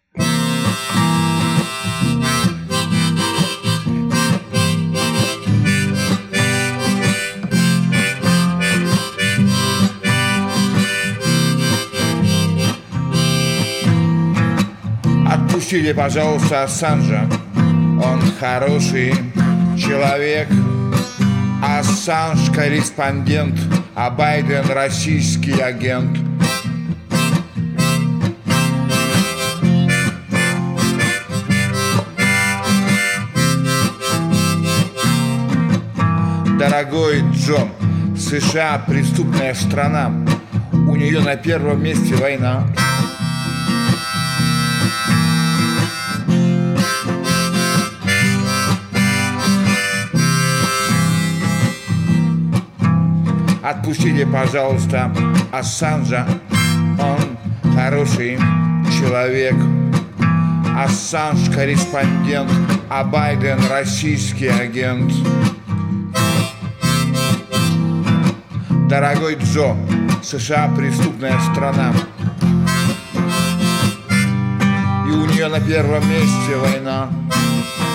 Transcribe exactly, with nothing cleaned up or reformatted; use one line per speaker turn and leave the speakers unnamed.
Отпустите, пожалуйста, Ассанжа. Он хороший человек. Ассанж корреспондент, а Байден российский агент. Дорогой Джо, США преступная страна. У нее на первом месте война. Отпустите, пожалуйста, Ассанжа. Он хороший человек. Ассанж корреспондент, а Байден российский агент. Дорогой Джо, США преступная страна. И у нее на первом месте война.